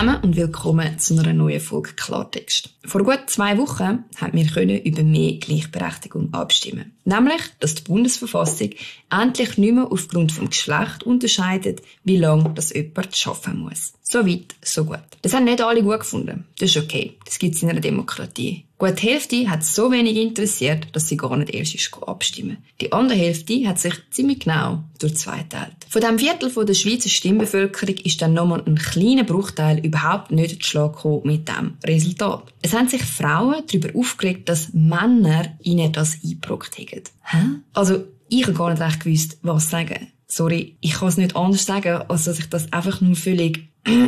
zusammen und willkommen zu einer neuen Folge Klartext. Vor gut 2 Wochen haben wir über mehr Gleichberechtigung abstimmen. Nämlich, dass die Bundesverfassung endlich nicht mehr aufgrund des Geschlechts unterscheidet, wie lange das jemand arbeiten muss. So weit, so gut. Das haben nicht alle gut gefunden. Das ist okay. Das gibt es in einer Demokratie. Gut, die Hälfte hat so wenig interessiert, dass sie gar nicht erst abstimmen. Die andere Hälfte hat sich ziemlich genau durch 2 geteilt. Von diesem Viertel der Schweizer Stimmbevölkerung ist dann nochmal ein kleiner Bruchteil überhaupt nicht zu Schlag gekommen mit diesem Resultat. Es haben sich Frauen darüber aufgeregt, dass Männer ihnen das eingebrockt haben. Hä? Also, ich habe gar nicht recht gewusst, was sagen. Sorry, ich kann es nicht anders sagen, als dass ich das einfach nur völlig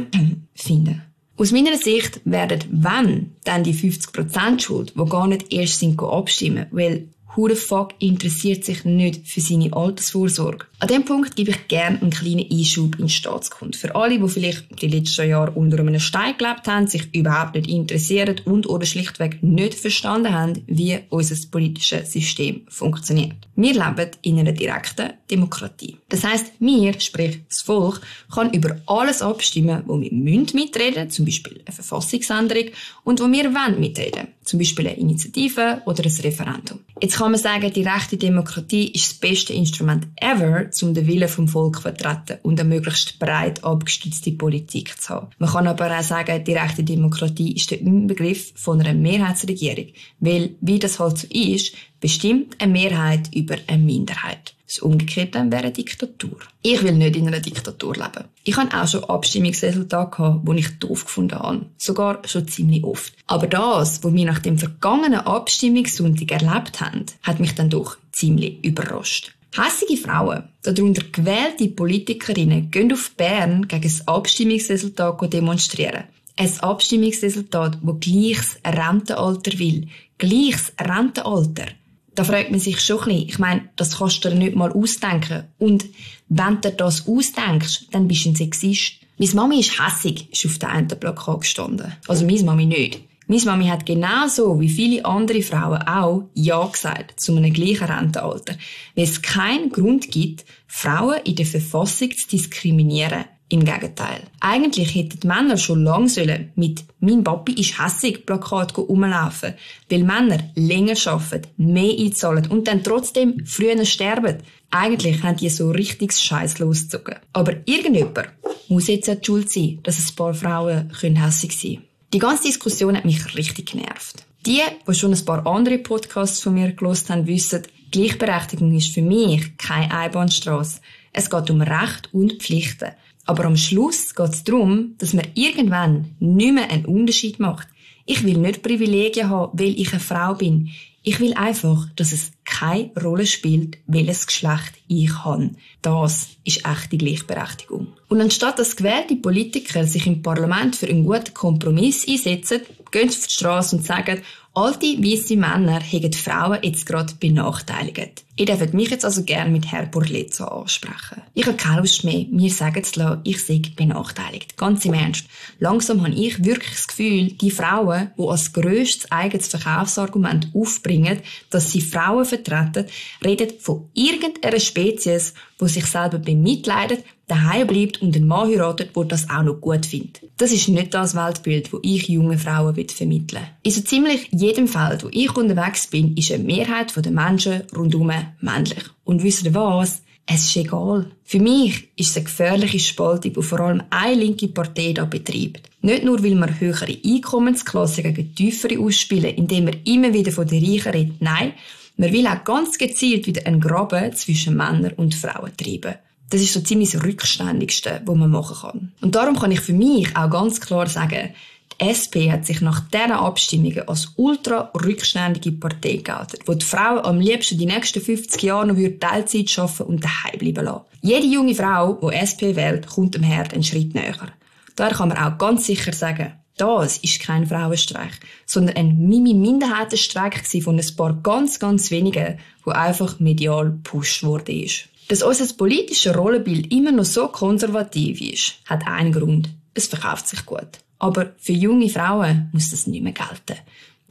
finde. Aus meiner Sicht werden, wenn, dann die 50% schuld, die gar nicht erst sind abstimmen, weil who the fuck interessiert sich nicht für seine Altersvorsorge. An diesem Punkt gebe ich gerne einen kleinen Einschub in Staatskunde. Für alle, die vielleicht die letzten Jahre unter einem Stein gelebt haben, sich überhaupt nicht interessieren und oder schlichtweg nicht verstanden haben, wie unser politisches System funktioniert. Wir leben in einer direkten Demokratie. Das heisst, wir, sprich das Volk, kann über alles abstimmen, wo wir mitreden müssen, zum Beispiel eine Verfassungsänderung, und wo wir mitreden wollen, zum Beispiel eine Initiative oder ein Referendum. Jetzt kann man sagen, die rechte Demokratie ist das beste Instrument ever, um den Willen vom Volk zu vertreten und eine möglichst breit abgestützte Politik zu haben. Man kann aber auch sagen, die rechte Demokratie ist der Inbegriff von einer Mehrheitsregierung, weil, wie das halt so ist, bestimmt eine Mehrheit über eine Minderheit. Das Umgekehrte wäre eine Diktatur. Ich will nicht in einer Diktatur leben. Ich habe auch schon Abstimmungsresultate gehabt, die ich doof gefunden habe. Sogar schon ziemlich oft. Aber das, was wir nach dem vergangenen Abstimmungssonntag erlebt haben, hat mich dann doch ziemlich überrascht. Hässige Frauen, darunter gewählte Politikerinnen, gehen auf Bern gegen das Abstimmungsresultat demonstrieren. Ein Abstimmungsresultat, das gleiches Rentenalter will. Gleiches Rentenalter. Da fragt man sich schon ein bisschen. Ich meine, das kannst du dir nicht mal ausdenken. Und wenn du das ausdenkst, dann bist du ein Sexist. Meine Mami ist hässig, ist auf der einen Plakat gestanden. Also meine Mami nicht. Meine Mami hat genauso wie viele andere Frauen auch Ja gesagt zu einem gleichen Rentenalter. Weil es keinen Grund gibt, Frauen in der Verfassung zu diskriminieren. Im Gegenteil. Eigentlich hätten die Männer schon lange mit «Mein Papi ist hässig» Plakat rumlaufen, weil Männer länger arbeiten, mehr einzahlen und dann trotzdem früher sterben. Eigentlich haben die so richtig Scheiß losgezogen. Aber irgendjemand muss jetzt ja die Schuld sein, dass ein paar Frauen hässig sein können. Die ganze Diskussion hat mich richtig genervt. Die schon ein paar andere Podcasts von mir gehört haben, wissen, Gleichberechtigung ist für mich keine Einbahnstrasse. Es geht um Recht und Pflichten. Aber am Schluss geht es darum, dass man irgendwann nicht mehr einen Unterschied macht. Ich will nicht Privilegien haben, weil ich eine Frau bin. Ich will einfach, dass es keine Rolle spielt, welches Geschlecht ich habe. Das ist echte Gleichberechtigung. Und anstatt dass gewählte Politiker sich im Parlament für einen guten Kompromiss einsetzen, gehen sie auf die Straße und sagen, alte, weisse Männer haben Frauen jetzt gerade benachteiligt. Ihr dürft mich jetzt also gerne mit Herr Borlezzo ansprechen. Ich habe keine Lust mehr, mir sagen zu lassen, ich sei benachteiligt. Ganz im Ernst. Langsam habe ich wirklich das Gefühl, die Frauen, die als grösstes eigenes Verkaufsargument aufbringen, dass sie Frauen vertreten, reden von irgendeiner Spezies, die sich selber bemitleidet, daheim bleibt und einen Mann heiratet, der das auch noch gut findet. Das ist nicht das Weltbild, das ich jungen Frauen vermitteln will. In so ziemlich jedem Feld, wo ich unterwegs bin, ist eine Mehrheit der Menschen rundum männlich. Und wisst ihr was? Es ist egal. Für mich ist es eine gefährliche Spaltung, die vor allem eine linke Partei da betreibt. Nicht nur, weil wir höhere Einkommensklassen gegen tiefere ausspielen, indem wir immer wieder von den Reichen reden. Nein, man will auch ganz gezielt wieder einen Graben zwischen Männern und Frauen treiben. Das ist so ziemlich das Rückständigste, was man machen kann. Und darum kann ich für mich auch ganz klar sagen, die SP hat sich nach diesen Abstimmungen als ultra rückständige Partei geoutet, wo die Frauen am liebsten die nächsten 50 Jahre noch Teilzeit arbeiten und daheim bleiben lassen. Jede junge Frau, die SP wählt, kommt dem Herd einen Schritt näher. Daher kann man auch ganz sicher sagen, das ist kein Frauenstreik, sondern ein Minderheitenstreik von ein paar ganz, ganz wenigen, wo einfach medial gepusht worden ist. Dass unser politisches Rollenbild immer noch so konservativ ist, hat einen Grund. Es verkauft sich gut. Aber für junge Frauen muss das nicht mehr gelten.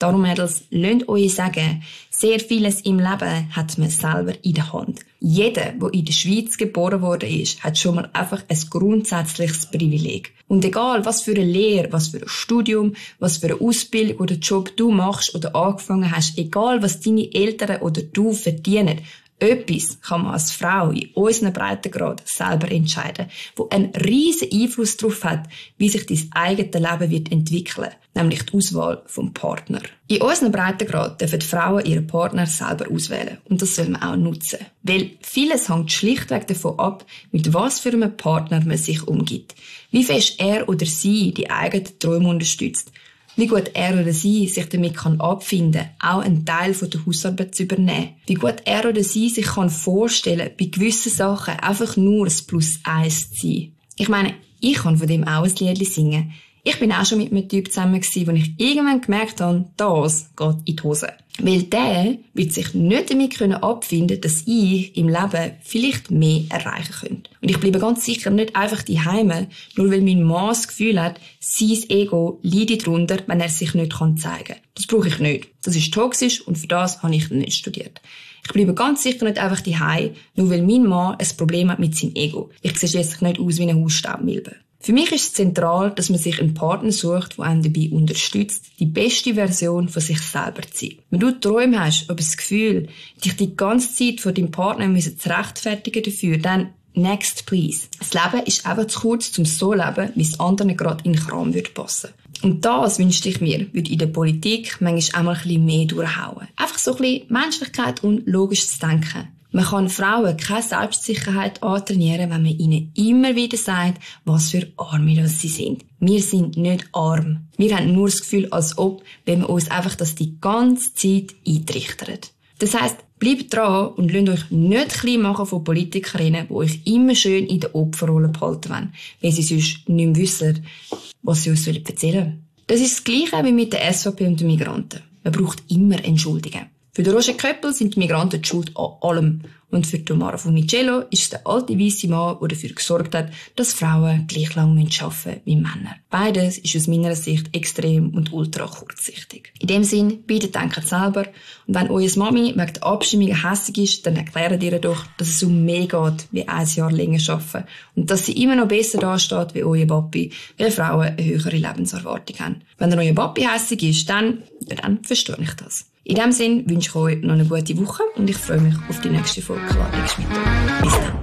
Darum, Mädels, lasst euch sagen, sehr vieles im Leben hat man selber in der Hand. Jeder, der in der Schweiz geboren worden ist, hat schon mal einfach ein grundsätzliches Privileg. Und egal, was für eine Lehre, was für ein Studium, was für eine Ausbildung oder Job du machst oder angefangen hast, egal, was deine Eltern oder du verdienen, etwas kann man als Frau in unserem Breitengrad selber entscheiden, wo einen riesen Einfluss darauf hat, wie sich dein eigenes Leben wird entwickeln, nämlich die Auswahl vom Partner. In unserem Breitengrad dürfen die Frauen ihren Partner selber auswählen und das soll man auch nutzen. Weil vieles hängt schlichtweg davon ab, mit was für einem Partner man sich umgibt. Wie fest er oder sie die eigenen Träume unterstützt. Wie gut er oder sie sich damit abfinden kann, auch einen Teil der Hausarbeit zu übernehmen. Wie gut er oder sie sich vorstellen kann, bei gewissen Sachen einfach nur das +1 zu sein. Ich meine, ich kann von dem auch ein Liedchen singen. Ich bin auch schon mit einem Typ zusammen gewesen, wo ich irgendwann gemerkt habe, das geht in die Hose. Weil der wird sich nicht damit abfinden können, dass ich im Leben vielleicht mehr erreichen könnte. Und ich bleibe ganz sicher nicht einfach daheim, nur weil mein Mann das Gefühl hat, sein Ego leidet darunter, wenn er sich nicht zeigen kann. Das brauche ich nicht. Das ist toxisch und für das habe ich nicht studiert. Ich bleibe ganz sicher nicht einfach daheim, nur weil mein Mann ein Problem hat mit seinem Ego. Ich sehe schließlich nicht aus wie eine Hausstaubmilbe. Für mich ist es zentral, dass man sich einen Partner sucht, der einen dabei unterstützt, die beste Version von sich selber zu sein. Wenn du Träume hast, oder das Gefühl, dich die ganze Zeit von deinem Partner zu rechtfertigen dafür, dann next please. Das Leben ist einfach zu kurz, um so zu leben, wie es anderen gerade in den Kram passen würde. Und das wünschte ich mir, würde in der Politik manchmal einmal ein bisschen mehr durchhauen. Einfach so ein bisschen Menschlichkeit und logisches Denken. Man kann Frauen keine Selbstsicherheit antrainieren, wenn man ihnen immer wieder sagt, was für Arme sie sind. Wir sind nicht arm. Wir haben nur das Gefühl, als ob, wenn wir uns einfach das die ganze Zeit eintrichtern. Das heisst, bleibt dran und lasst euch nicht klein machen von Politikerinnen, die euch immer schön in der Opferrolle behalten wollen, weil sie sonst nicht mehr wissen, was sie uns erzählen sollen. Das ist das Gleiche wie mit der SVP und den Migranten. Man braucht immer Entschuldigungen. Für den Roger Köppel sind die Migranten die Schuld an allem. Und für Tamara Funicello ist es der alte weisse Mann, der dafür gesorgt hat, dass Frauen gleich lang arbeiten müssen wie Männer. Beides ist aus meiner Sicht extrem und ultra kurzsichtig. In dem Sinn, bitte denkt selber. Und wenn eure Mami wegen der Abstimmung hässig ist, dann erklärt ihr doch, dass es um mehr geht, wie 1 Jahr länger arbeiten. Und dass sie immer noch besser dasteht wie euer Papi, weil Frauen eine höhere Lebenserwartung haben. Wenn euer Papi hässig ist, dann verstehe ich das. In diesem Sinn wünsche ich euch noch eine gute Woche und ich freue mich auf die nächste Folge Klartext mit euch. Bis dann.